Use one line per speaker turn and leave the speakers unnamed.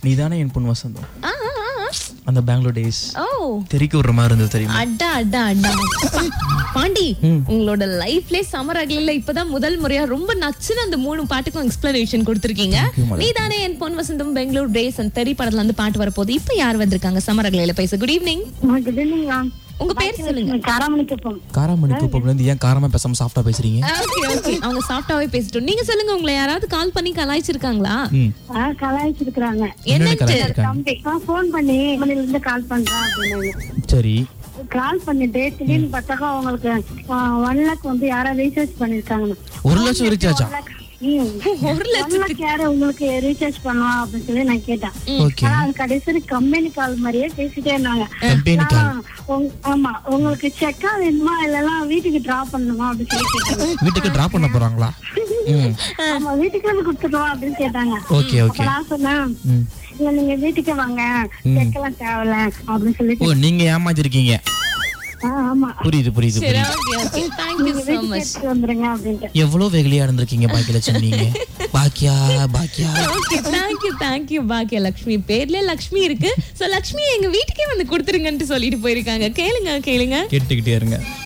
நீதானே என் பொன் வசந்தம்.
ஆ, ஆ, ஆ.
அந்த பெங்களூர் டேஸ்
ஓ
தெறிக்க விடுற மாதிரி இருந்தது தெரியுமா?
அடா அடா அடா பாண்டி, உங்களோட லைஃப்ல சம்மர் அகலில இப்பதான் முதல் முறையா ரொம்ப நச்சுன்னு அந்த 3 பாட்டுக்கும் எக்ஸ்பிளனேஷன் கொடுத்திருக்கீங்க. நீதானே என் பொன் வசந்தம், பெங்களூர் டேஸ் அண்ட் தெரி படத்துல இருந்து பாட்டு வரப்போகுது. இப்ப யார் வந்திருக்காங்க சம்மர் அகலில பேச? Good evening.
Good evening.
உங்க பேர் சொல்லுங்க.
காராமணி குப்பம்ல இருந்து ஏன் காரமா பேசாம சாஃப்டா பேசுறீங்க?
ஓகே ஓகே, அவங்க சாஃப்டாவே பேசிட்டோம். நீங்க சொல்லுங்க, உங்களை யாராவது கால் பண்ணி கலாய்ச்சிருக்காங்களா?
கலாய்ச்சிருக்காங்க.
என்னன்னு
தம்பி போன் பண்ணி இருந்து கால் பண்றேன் அப்படின்னு
சரி.
கால் பண்ணிட்டு திடீர்னு பார்த்தாக்கா அவங்களுக்கு 1 lakh வந்து யாரா ரீசார்ஜ் பண்ணிருக்காங்க.
1 லட்சம் ரீசார்ஜா?
1 லட்சத்துக்கு
யாரு உங்களுக்கு ரீசார்ஜ் பண்ணுவா அப்படின்னு சொல்லி நான் கேட்டேன்.
ஓகே.
ஆனா அது கடைசி கம்பெனி கால் மாதிரியே பேசிட்டே இருந்தாங்க.
Company call?
ஆமா, உங்களுக்கு செக்கா வேணுமா இல்லன்னா வீட்டுக்கு டிராப் பண்ணணுமா அப்படின்னு சொல்லி கேட்டாங்க.
வீட்டுக்கு டிராப் பண்ண போறாங்களா?
ஆமா, வீட்டுக்கு வந்து கொடுத்துருவோம் அப்படின்னு கேட்டாங்க.
Okay okay.
நான் சொன்னேன், இல்ல நீங்க வீட்டுக்கு வாங்க, செக்கெல்லாம் தேவையில்ல அப்படின்னு சொல்லி.
ஓ, நீங்க ஏமாத்திருக்கீங்க.
ஆமா,
புரியுது புரியுது
சரி.
புரியுது.
Okay okay, thank you so much.
வந்துருங்க அப்படின்ட்டு.
எவ்வளவு வெகுளியா இருந்திருக்கீங்க பாக்கியலட்சுமி நீங்க. பாக்கியா பாக்கியா.
ஓகே, thank you பாக்கிய லட்சுமி. பேர்ல லட்சுமி இருக்கு. சோ லட்சுமி எங்க வீட்டுக்கே வந்து கொடுத்துருங்கன்னு சொல்லிட்டு போயிருக்காங்க. கேளுங்க கேளுங்க.
கேட்டுக்கிட்டே இருங்க.